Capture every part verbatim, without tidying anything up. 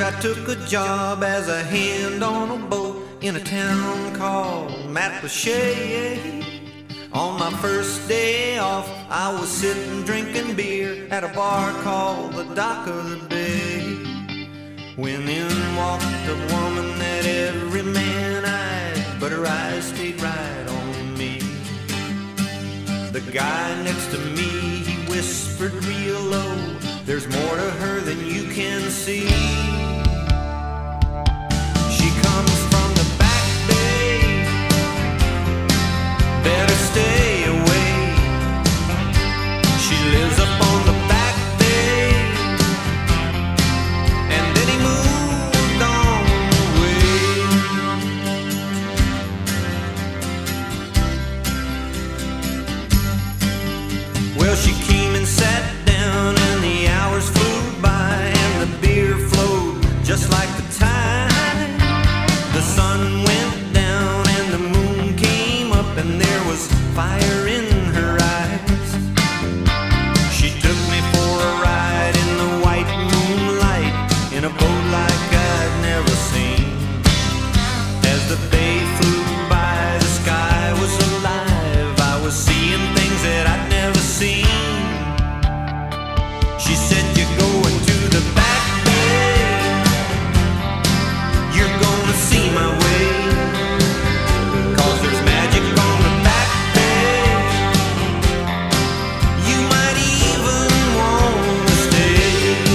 I took a job as a hand on a boat in a town called Matlacha. On my first day off, I was sitting drinking beer at a bar called the Dock of the Bay, when in walked a woman that every man eyed, but her eyes stayed right on me. The guy next to me, he whispered real low, "There's more to her than you can see. She comes from the back bay, better stay away. She lives up on the back bay." And then he moved on away. Well, she came and sat down, and the hours flew by, and the beer flowed just like the tide. The sun went down and the moon came up, and there was fire in her eyes. She took me for a ride in the white moonlight, in a boat like I'd never seen. As the bay flew by, the sky was alive. I was seeing things that I'd never seen. She said, "You're going to the back bay. You're gonna see my way. 'Cause there's magic on the back bay. You might even wanna stay."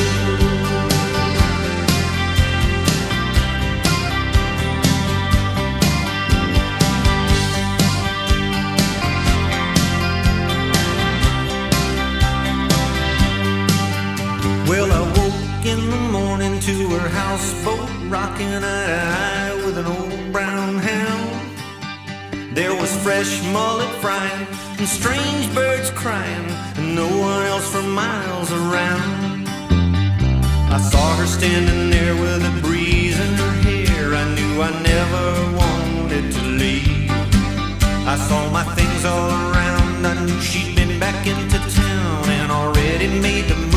Well, I woke in the morning to her houseboat rocking eye to eye with an old brown hound. There was fresh mullet frying and strange birds crying, and no one else for miles around. I saw her standing there with a breeze in her hair. I knew I never wanted to leave. I saw my things all around. I knew she'd been back into town and already made the